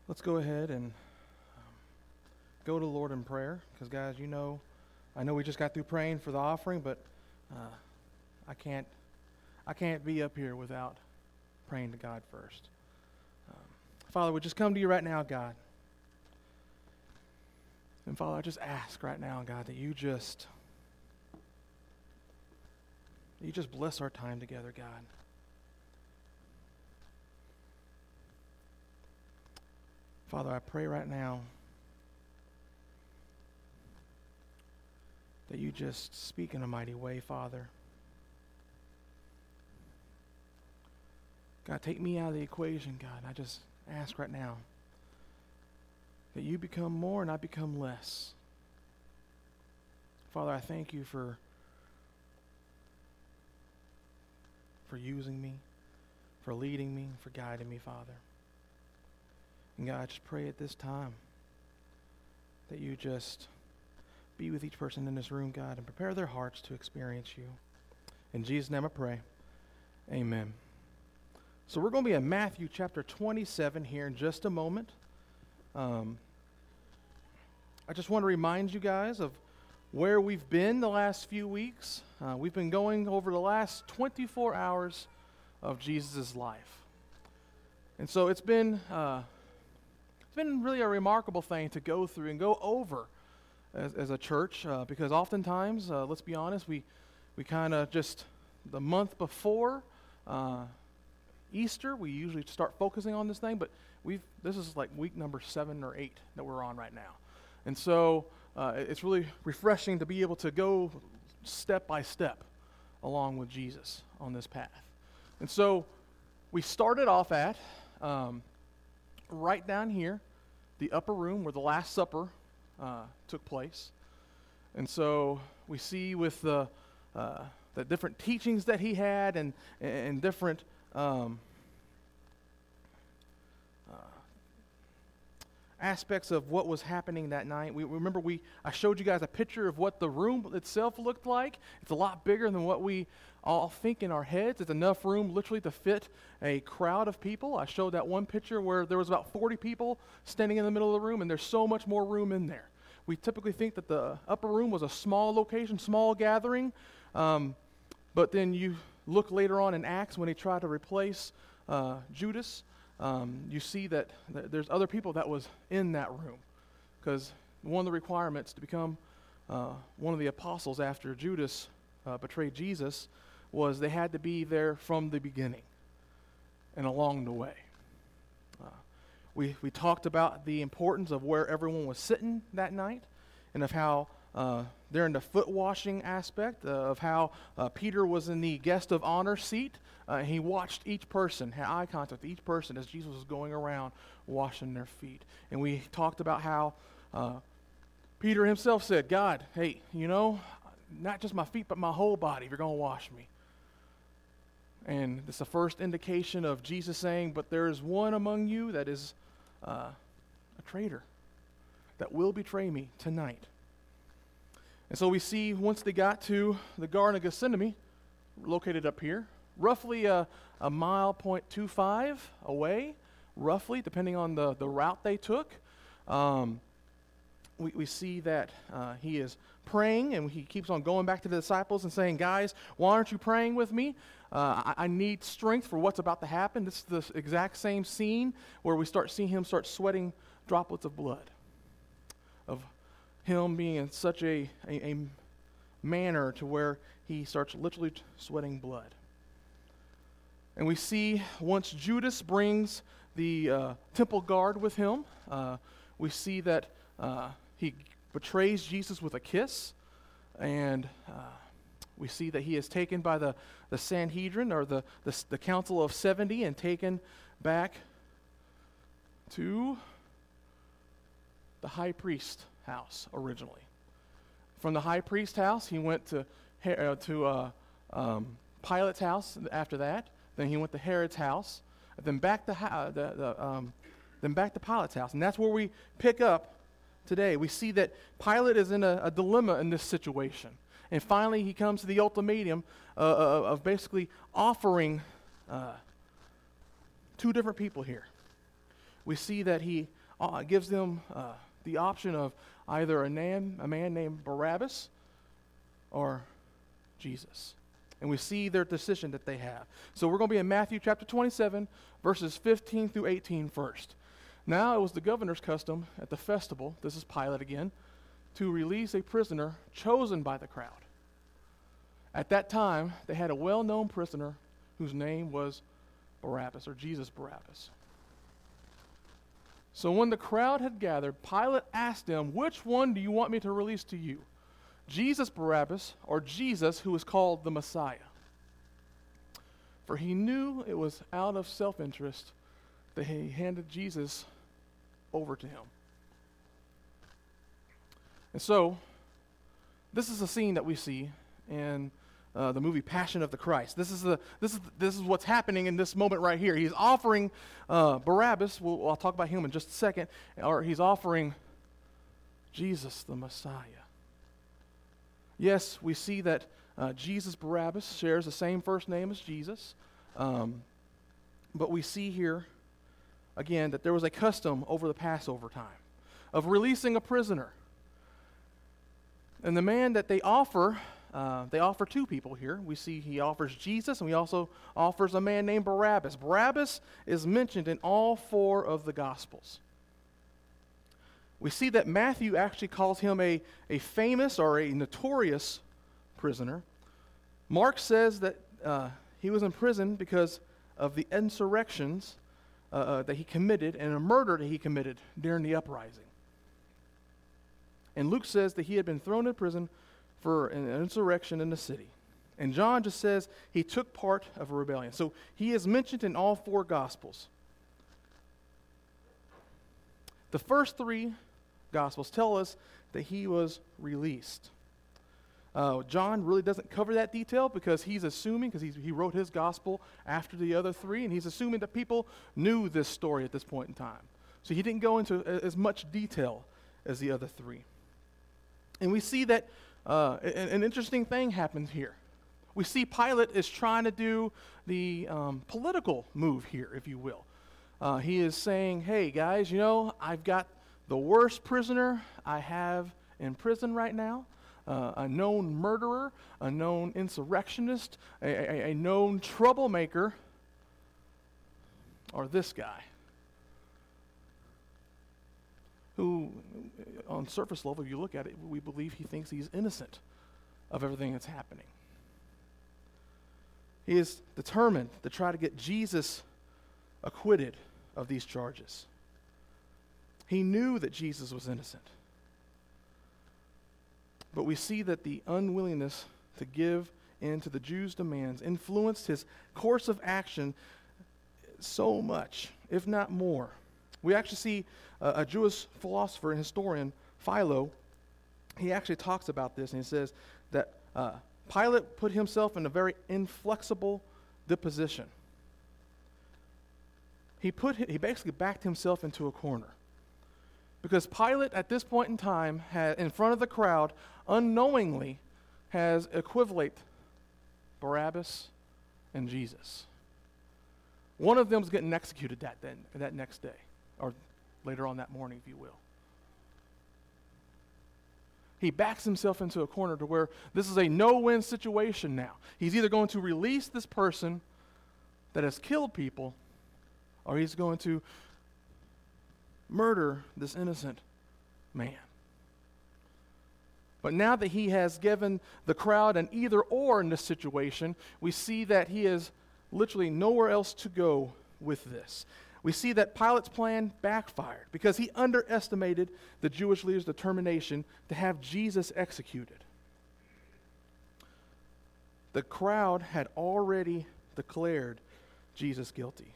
Let's go ahead and go to the Lord in prayer, because guys, I know we just got through praying for the offering, but I can't be up here without praying to God first. Father, we just come to you right now, God. And Father, I just ask right now, God, that you just bless our time together, God. Father, I pray right now that you just speak in a mighty way, Father. God, take me out of the equation, God. I just ask right now that you become more and I become less. Father, I thank you for using me, for leading me, for guiding me, Father. And God, I just pray at this time that you just be with each person in this room, God, and prepare their hearts to experience you. In Jesus' name I pray. Amen. So we're going to be in Matthew chapter 27 here in just a moment. I just want to remind you guys of where we've been the last few weeks. We've been going over the last 24 hours of Jesus' life. And so it's been really a remarkable thing to go through and go over as a church, because oftentimes, let's be honest, we kind of just, the month before Easter, we usually start focusing on this thing, but this is like week number 7 or 8 that we're on right now. And so it's really refreshing to be able to go step by step along with Jesus on this path. And so we started off at right down here, the upper room where the Last Supper took place. And so we see with the different teachings that he had and different aspects of what was happening that night. I showed you guys a picture of what the room itself looked like. It's a lot bigger than what we all think in our heads. It's enough room literally to fit a crowd of people. I showed that one picture where there was about 40 people standing in the middle of the room, and there's so much more room in there. We typically think that the upper room was a small location, small gathering, but then you look later on in Acts when they try to replace Judas, you see that there's other people that was in that room, because one of the requirements to become one of the apostles after Judas betrayed Jesus was they had to be there from the beginning and along the way. We talked about the importance of where everyone was sitting that night, and of how they're in the foot washing aspect, of how Peter was in the guest of honor seat. He watched each person, had eye contact with each person as Jesus was going around washing their feet. And we talked about how Peter himself said, God, hey, not just my feet, but my whole body, if you're going to wash me. And it's the first indication of Jesus saying, but there is one among you that is a traitor, that will betray me tonight. And so we see once they got to the Garden of Gethsemane, located up here, roughly a mile, 0.25 away, roughly, depending on the route they took. We see that he is praying, and he keeps on going back to the disciples and saying, guys, why aren't you praying with me? I need strength for what's about to happen. This is the exact same scene where we start seeing him start sweating droplets of blood, of him being in such a manner to where he starts literally sweating blood. And we see once Judas brings the temple guard with him, we see that he betrays Jesus with a kiss, and we see that he is taken by the Sanhedrin, or the Council of 70, and taken back to the high priest house originally. From the high priest house, he went to Pilate's house after that. Then he went to Herod's house, then back to Pilate's house, and that's where we pick up today. We see that Pilate is in a dilemma in this situation, and finally he comes to the ultimatum of basically offering two different people here. we see that he gives them the option of either a man named Barabbas or Jesus. And we see their decision that they have. So we're going to be in Matthew chapter 27, verses 15 through 18 first. Now it was the governor's custom at the festival, this is Pilate again, to release a prisoner chosen by the crowd. At that time, they had a well-known prisoner whose name was Barabbas, or Jesus Barabbas. So when the crowd had gathered, Pilate asked them, "Which one do you want me to release to you? Jesus Barabbas, or Jesus who is called the Messiah?" For he knew it was out of self-interest that he handed Jesus over to him. And so, this is a scene that we see in the movie Passion of the Christ. This is what's happening in this moment right here. He's offering Barabbas. I'll talk about him in just a second. Or he's offering Jesus, the Messiah. Yes, we see that Jesus Barabbas shares the same first name as Jesus. But we see here, again, that there was a custom over the Passover time of releasing a prisoner. And the man that they offer two people here. We see he offers Jesus, and he also offers a man named Barabbas. Barabbas is mentioned in all four of the Gospels. We see that Matthew actually calls him a famous or a notorious prisoner. Mark says that he was in prison because of the insurrections that he committed and a murder that he committed during the uprising. And Luke says that he had been thrown in prison for an insurrection in the city. And John just says he took part of a rebellion. So he is mentioned in all four Gospels. The first three Gospels tell us that he was released. John really doesn't cover that detail because he's assuming, because he wrote his Gospel after the other three, and he's assuming that people knew this story at this point in time. So he didn't go into as much detail as the other three. And we see that an interesting thing happens here. We see Pilate is trying to do the political move here, if you will. He is saying, hey, guys, I've got the worst prisoner I have in prison right now, a known murderer, a known insurrectionist, a known troublemaker, or this guy, who, on surface level, if you look at it, we believe he thinks he's innocent of everything that's happening. He is determined to try to get Jesus acquitted of these charges. He knew that Jesus was innocent. But we see that the unwillingness to give in to the Jews' demands influenced his course of action so much, if not more. We actually see a Jewish philosopher and historian, Philo, he actually talks about this, and he says that Pilate put himself in a very inflexible disposition. He basically backed himself into a corner. Because Pilate, at this point in time, in front of the crowd, unknowingly has equated Barabbas and Jesus. One of them is getting executed that next day, or later on that morning, if you will. He backs himself into a corner to where this is a no-win situation now. He's either going to release this person that has killed people, or he's going to murder this innocent man. But now that he has given the crowd an either-or in this situation, we see that he is literally nowhere else to go with this. We see that Pilate's plan backfired because he underestimated the Jewish leaders' determination to have Jesus executed. The crowd had already declared Jesus guilty.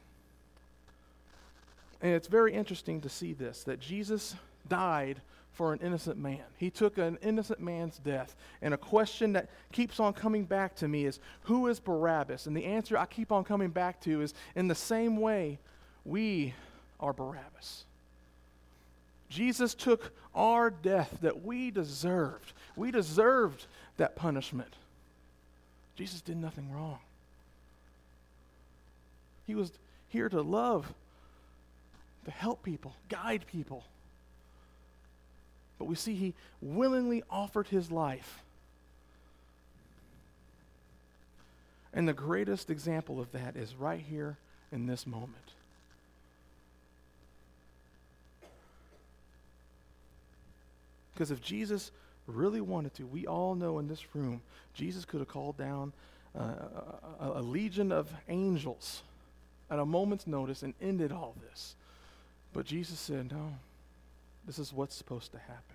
And it's very interesting to see this, that Jesus died for an innocent man. He took an innocent man's death. And a question that keeps on coming back to me is, who is Barabbas? And the answer I keep on coming back to is, in the same way, we are Barabbas. Jesus took our death that we deserved. We deserved that punishment. Jesus did nothing wrong. He was here to love to help people, guide people. But we see he willingly offered his life. And the greatest example of that is right here in this moment. Because if Jesus really wanted to, we all know in this room, Jesus could have called down a legion of angels at a moment's notice and ended all this. But Jesus said, no, this is what's supposed to happen.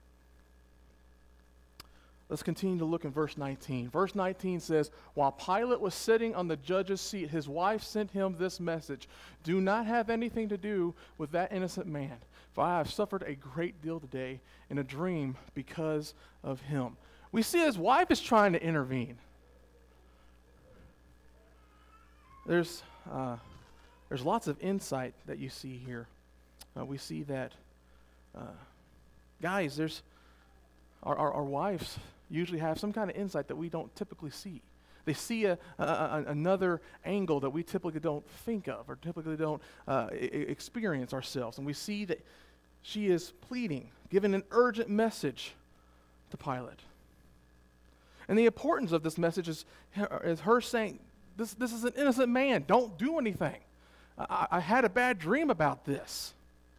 Let's continue to look in verse 19. Verse 19 says, while Pilate was sitting on the judge's seat, his wife sent him this message: do not have anything to do with that innocent man, for I have suffered a great deal today in a dream because of him. We see his wife is trying to intervene. There's lots of insight that you see here. We see that, guys, our wives usually have some kind of insight that we don't typically see. They see another angle that we typically don't think of or typically don't experience ourselves. And we see that she is pleading, giving an urgent message to Pilate. And the importance of this message is her saying, this is an innocent man. Don't do anything. I had a bad dream about this.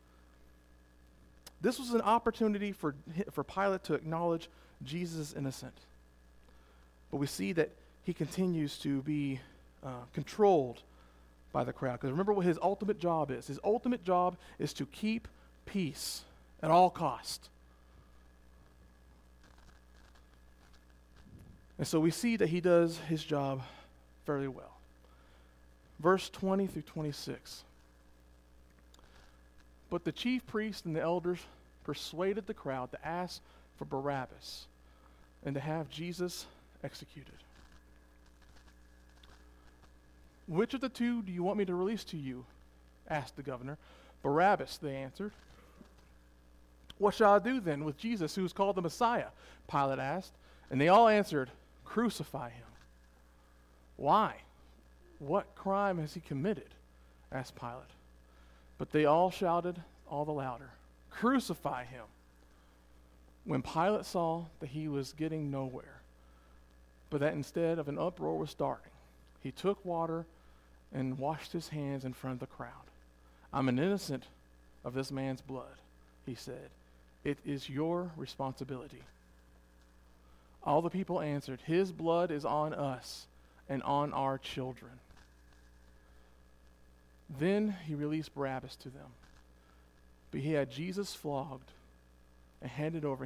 This was an opportunity for Pilate to acknowledge Jesus is innocent. But we see that he continues to be controlled by the crowd. Because remember what his ultimate job is. His ultimate job is to keep peace at all cost. And so we see that he does his job fairly well. Verse 20 through 26. But the chief priests and the elders persuaded the crowd to ask for Barabbas and to have Jesus executed. Which of the two do you want me to release to you? Asked the governor. Barabbas, they answered. What shall I do then with Jesus, who is called the Messiah? Pilate asked. And they all answered, crucify him. Why? What crime has he committed? Asked Pilate. But they all shouted all the louder, crucify him. When Pilate saw that he was getting nowhere, but that instead of an uproar was starting, he took water and washed his hands in front of the crowd. I'm an innocent of this man's blood, he said. It is your responsibility. All the people answered, his blood is on us and on our children. Then he released Barabbas to them. But he had Jesus flogged and handed over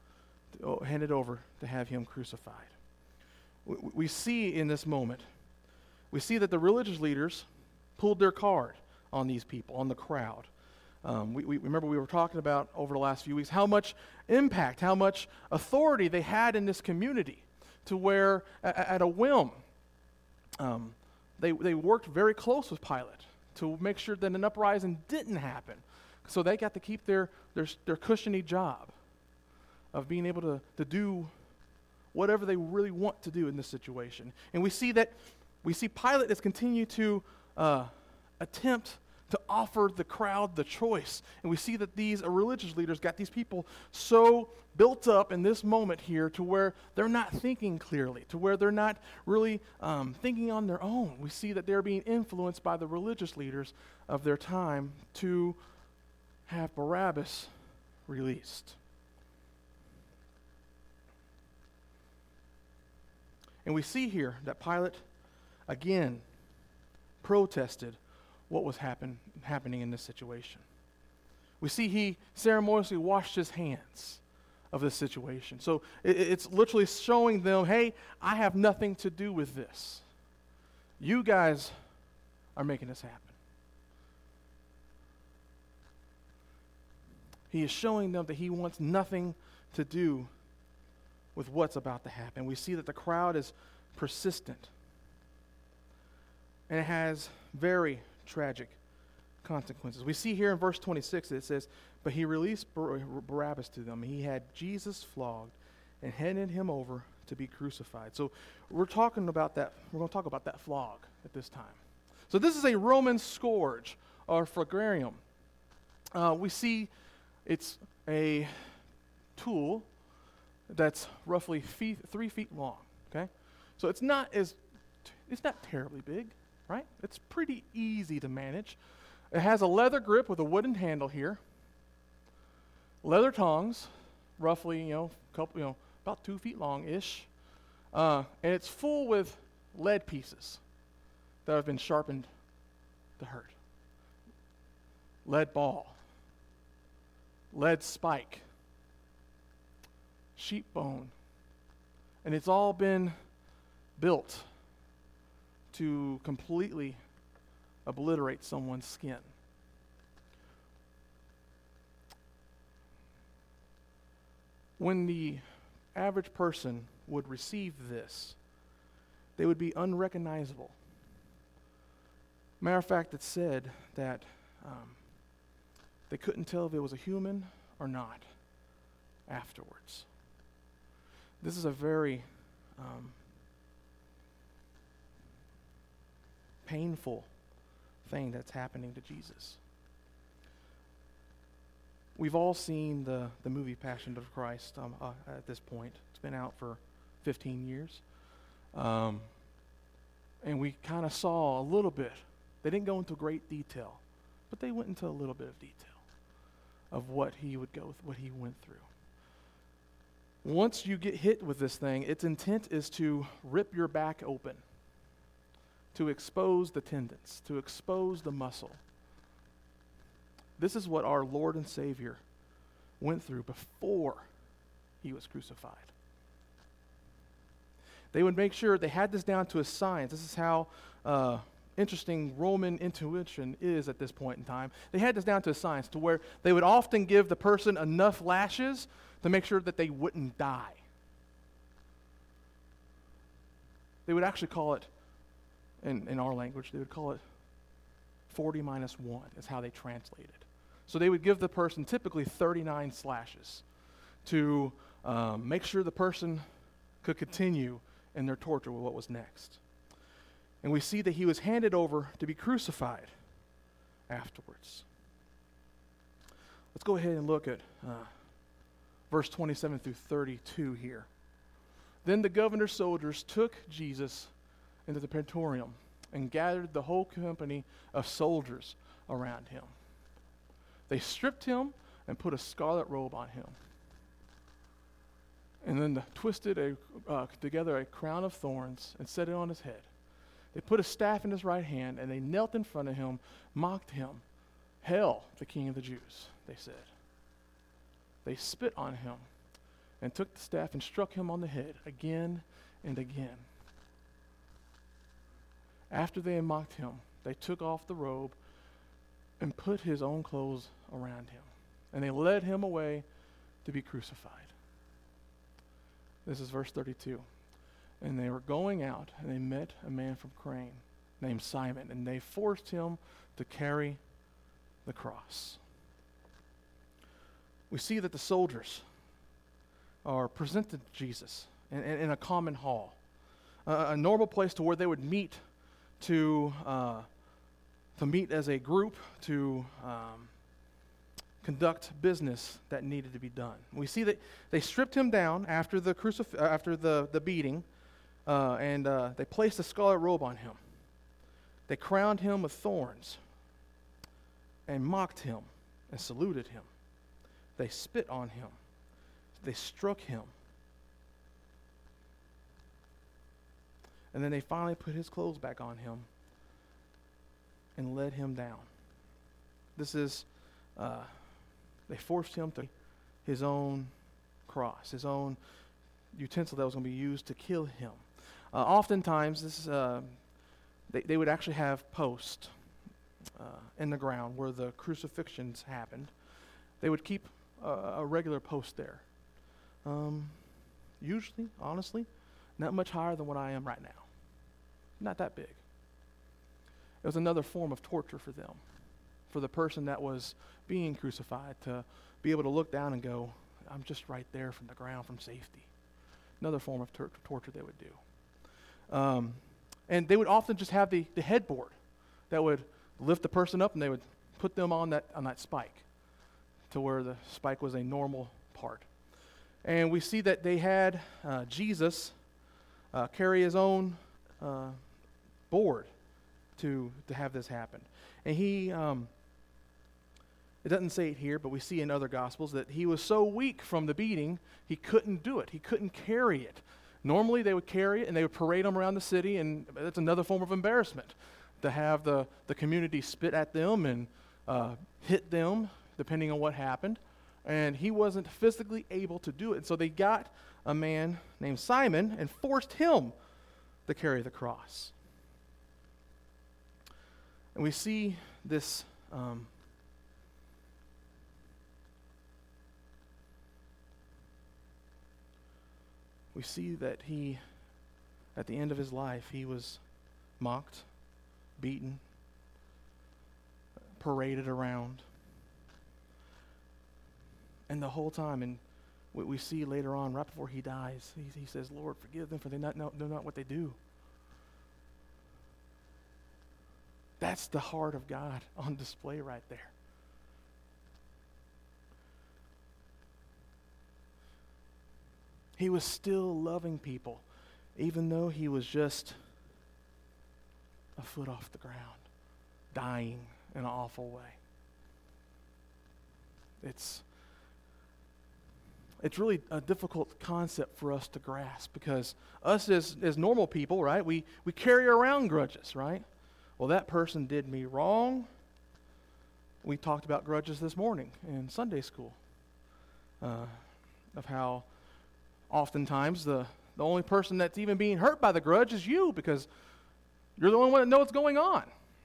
to have him crucified. We see in this moment, we see that the religious leaders pulled their card on these people, on the crowd. We remember we were talking about over the last few weeks how much impact, how much authority they had in this community, to where at a whim, they worked very close with Pilate to make sure that an uprising didn't happen. So they got to keep their cushiony job of being able to do whatever they really want to do in this situation. And we see Pilate has continued to attempt to offer the crowd the choice. And we see that these religious leaders got these people so built up in this moment here to where they're not thinking clearly, to where they're not really thinking on their own. We see that they're being influenced by the religious leaders of their time to have Barabbas released. And we see here that Pilate, again, protested what was happening in this situation. We see he ceremoniously washed his hands of this situation. So it's literally showing them, hey, I have nothing to do with this. You guys are making this happen. He is showing them that he wants nothing to do with what's about to happen. We see that the crowd is persistent. And it has very tragic consequences. We see here in verse 26, it says, but he released Barabbas to them. He had Jesus flogged and handed him over to be crucified. So we're talking about that. We're going to talk about that flog at this time. So this is a Roman scourge or flagellum. we see it's a tool that's roughly 3 feet long, okay? So it's not terribly big, right? It's pretty easy to manage. It has a leather grip with a wooden handle here, leather tongs, roughly, about 2 feet long-ish, and it's full with lead pieces that have been sharpened to hurt. Lead ball, lead spike, sheep bone, and it's all been built to completely obliterate someone's skin. When the average person would receive this, they would be unrecognizable. Matter of fact, it's said that they couldn't tell if it was a human or not afterwards. This is a very painful thing that's happening to Jesus. We've all seen the movie Passion of Christ at this point. It's been out for 15 years. And we kind of saw a little bit. They didn't go into great detail, but they went into a little bit of detail of what he went through. Once you get hit with this thing, its intent is to rip your back open, to expose the tendons, to expose the muscle. This is what our Lord and Savior went through before he was crucified. They would make sure they had this down to a science. This is how interesting Roman intuition is at this point in time. They had this down to a science to where they would often give the person enough lashes to make sure that they wouldn't die. They would actually call it, in our language, they would call it 40 minus 1 is how they translate it. So they would give the person typically 39 slashes to make sure the person could continue in their torture with what was next. And we see that he was handed over to be crucified afterwards. Let's go ahead and look at verse 27 through 32 here. Then the governor's soldiers took Jesus into the praetorium and gathered the whole company of soldiers around him. They stripped him and put a scarlet robe on him. And then twisted together a crown of thorns and set it on his head. They put a staff in his right hand, and they knelt in front of him, mocked him. "Hail, the King of the Jews," they said. They spit on him and took the staff and struck him on the head again and again. After they had mocked him, they took off the robe and put his own clothes around him. And they led him away to be crucified. This is verse 32. And they were going out, and they met a man from Crane named Simon, and they forced him to carry the cross. We see that the soldiers are presented to Jesus in a common hall, a normal place to where they would meet to meet as a group to conduct business that needed to be done. We see that they stripped him down after the beating, and they placed a scarlet robe on him. They crowned him with thorns and mocked him and saluted him. They spit on him. They struck him. And then they finally put his clothes back on him and led him down. This is, they forced him to his own cross, his own utensil that was going to be used to kill him. Oftentimes, they would actually have posts in the ground where the crucifixions happened. They would keep a regular post there. Usually, honestly, not much higher than what I am right now. Not that big. It was another form of torture for them, for the person that was being crucified to be able to look down and go, I'm just right there from the ground from safety. Another form of torture they would do. And they would often just have the headboard that would lift the person up, and they would put them on that spike. to where the spike was a normal part. And we see that they had Jesus carry his own board to have this happen. And he, it doesn't say it here, but we see in other Gospels that he was so weak from the beating, he couldn't do it. He couldn't carry it. Normally they would carry it and they would parade him around the city, and that's another form of embarrassment, to have the community spit at them and hit them, depending on what happened. And he wasn't physically able to do it. And so they got a man named Simon and forced him to carry the cross. And we see this we see that he, at the end of his life, he was mocked, beaten, paraded around. And the whole time, and we see later on, right before he dies, he says, Lord, forgive them, for they know not what they do. That's the heart of God on display right there. He was still loving people, even though he was just a foot off the ground, dying in an awful way. It's really a difficult concept for us to grasp, because us as normal people, right, we carry around grudges, right? Well, that person did me wrong. We talked about grudges this morning in Sunday school, of how oftentimes the only person that's even being hurt by the grudge is you, because you're the only one that knows what's going on.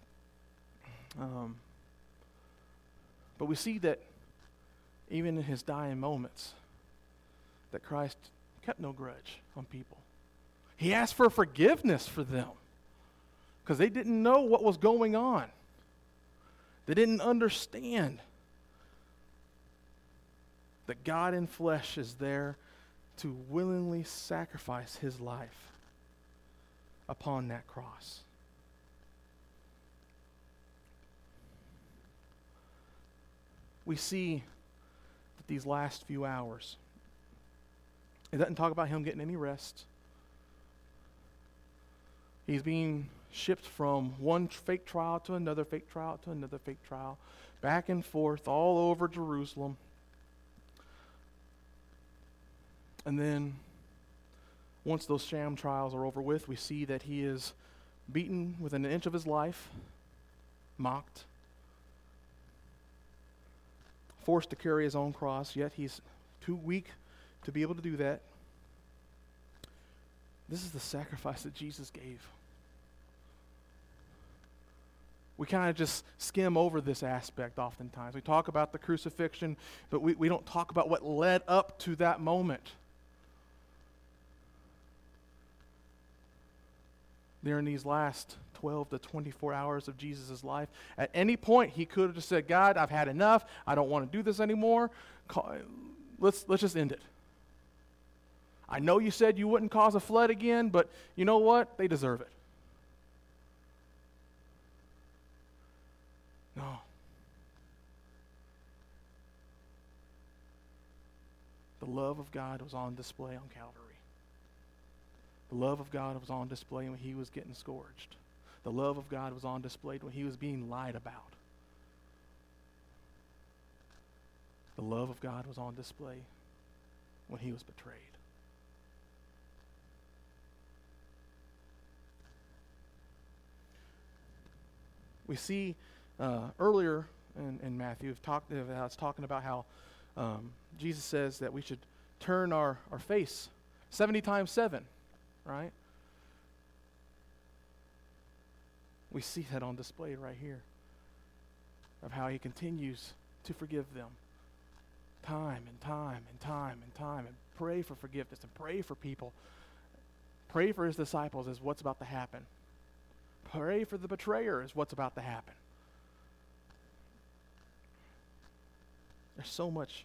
But we see that even in his dying moments, that Christ kept no grudge on people. He asked for forgiveness for them because they didn't know what was going on. They didn't understand that God in flesh is there to willingly sacrifice his life upon that cross. We see that these last few hours, it doesn't talk about him getting any rest. He's being shipped from one fake trial to another fake trial to another fake trial, back and forth all over Jerusalem. And then, once those sham trials are over with, we see that he is beaten within an inch of his life, mocked, forced to carry his own cross, yet he's too weak to be able to do that. This is the sacrifice that Jesus gave. We kind of just skim over this aspect oftentimes. We talk about the crucifixion, but we don't talk about what led up to that moment. During these last 12 to 24 hours of Jesus' life, at any point he could have just said, God, I've had enough. I don't want to do this anymore. Let's just end it. I know you said you wouldn't cause a flood again, but you know what? They deserve it. No. The love of God was on display on Calvary. The love of God was on display when he was getting scourged. The love of God was on display when he was being lied about. The love of God was on display when he was betrayed. We see earlier in Matthew, it's talking about how Jesus says that we should turn our face 70 times 7, right? We see that on display right here, of how he continues to forgive them time and time and time and time, and pray for forgiveness and pray for people. Pray for his disciples is what's about to happen. Pray for the betrayer is what's about to happen. There's so much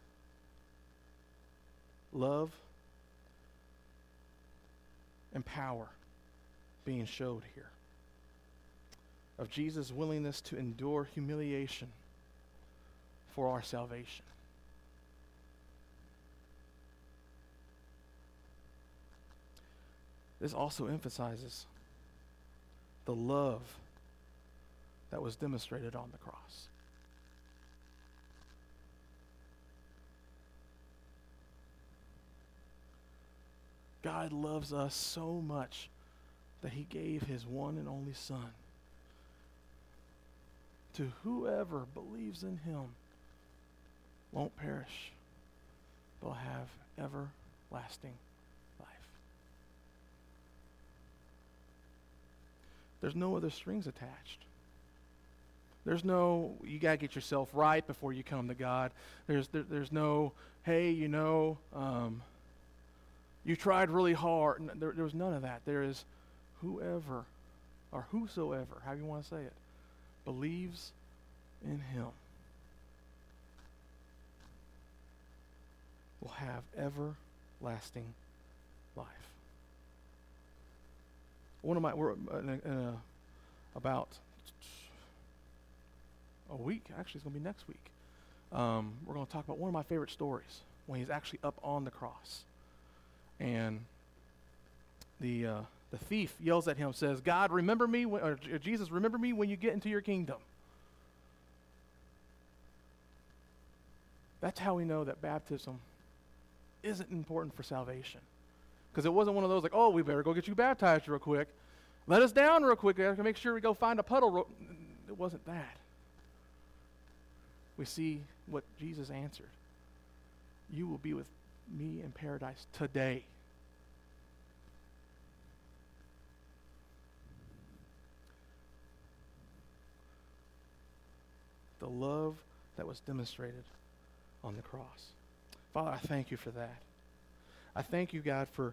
love and power being showed here, of Jesus' willingness to endure humiliation for our salvation. This also emphasizes the love that was demonstrated on the cross. God loves us so much that he gave his one and only Son. To whoever believes in him won't perish, but will have everlasting life. There's no other strings attached. There's no, you got to get yourself right before you come to God. There's no, hey, you tried really hard. There was none of that. There is whoever, or whosoever, however you want to say it, believes in him will have everlasting life. We're in about a week, actually it's going to be next week, we're going to talk about one of my favorite stories when he's actually up on the cross. And the thief yells at him, says, God, remember me, or Jesus, remember me when you get into your kingdom. That's how we know that baptism isn't important for salvation. Because it wasn't one of those like, oh, we better go get you baptized real quick. Let us down real quick. I have to make sure we go find a puddle. It wasn't that. We see what Jesus answered. You will be with me in paradise today. The love that was demonstrated on the cross. Father, I thank you for that. I thank you, God, for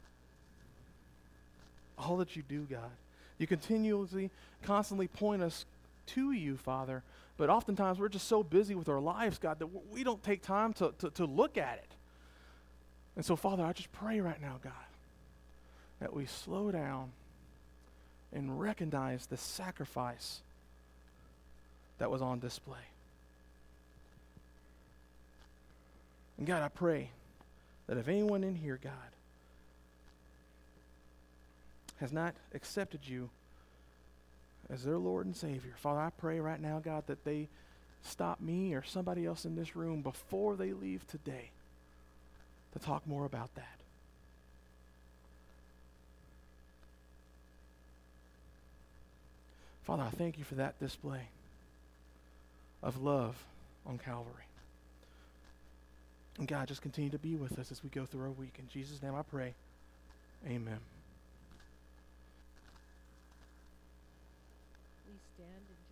all that you do, God. You continuously, constantly point us to you, Father, but oftentimes we're just so busy with our lives, God, that we don't take time to look at it. And so, Father, I just pray right now, God, that we slow down and recognize the sacrifice that was on display. And God, I pray that if anyone in here, God, has not accepted you as their Lord and Savior, Father, I pray right now, God, that they stop me or somebody else in this room before they leave today to talk more about that. Father, I thank you for that display of love on Calvary. And God, just continue to be with us as we go through our week. In Jesus' name I pray. Amen. We stand in